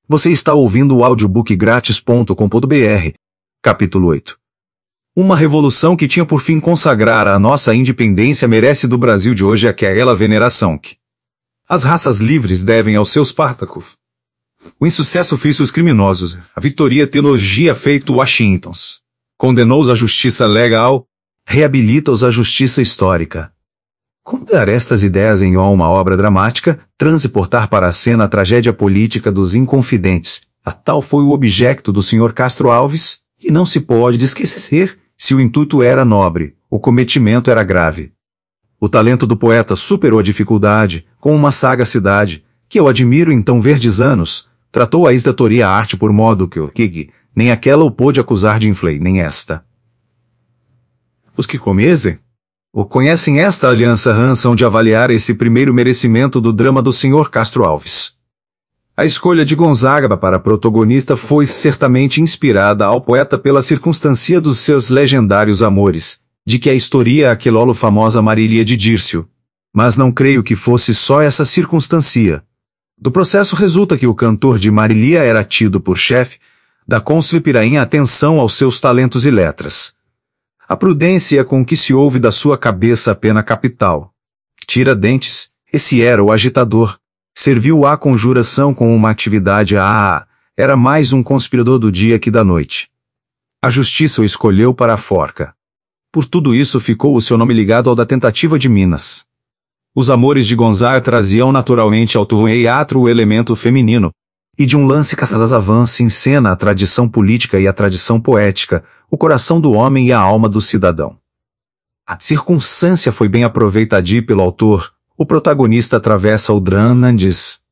Você está ouvindo o audiobookgratis.com.br. Capítulo 8. Uma revolução que tinha por fim consagrar a nossa independência merece do Brasil de hoje aquela veneração que as raças livres devem aos seus Spartacus. O insucesso fez os criminosos, a vitória teologia feito Washingtons. Condenou-os à justiça legal, reabilita-os à justiça histórica. Contar estas ideias em uma obra dramática, transportar para a cena a tragédia política dos inconfidentes, a tal foi o objeto do Sr. Castro Alves, e não se pode esquecer, se o intuito era nobre, o cometimento era grave. O talento do poeta superou a dificuldade, com uma sagacidade, que eu admiro em tão verdes anos, tratou a estatoria a arte por modo que o Kig, nem aquela o pôde acusar de inflei, nem esta. Os que conhecem esta aliança rançam de avaliar esse primeiro merecimento do drama do Sr. Castro Alves. A escolha de Gonzaga para protagonista foi certamente inspirada ao poeta pela circunstância dos seus legendários amores, de que a história aquelolo famosa Marília de Dírcio. Mas não creio que fosse só essa circunstância. Do processo resulta que o cantor de Marília era tido por chefe da Conselheira em atenção aos seus talentos e letras. A prudência com que se ouve da sua cabeça a pena capital. Tiradentes, esse era o agitador. Serviu à conjuração com uma atividade era mais um conspirador do dia que da noite. A justiça o escolheu para a forca. Por tudo isso ficou o seu nome ligado ao da tentativa de Minas. Os amores de Gonzaga traziam naturalmente ao teatro o elemento feminino, e de um lance Casazavança em cena a tradição política e a tradição poética, o coração do homem e a alma do cidadão. A circunstância foi bem aproveitada pelo autor. O protagonista atravessa o drama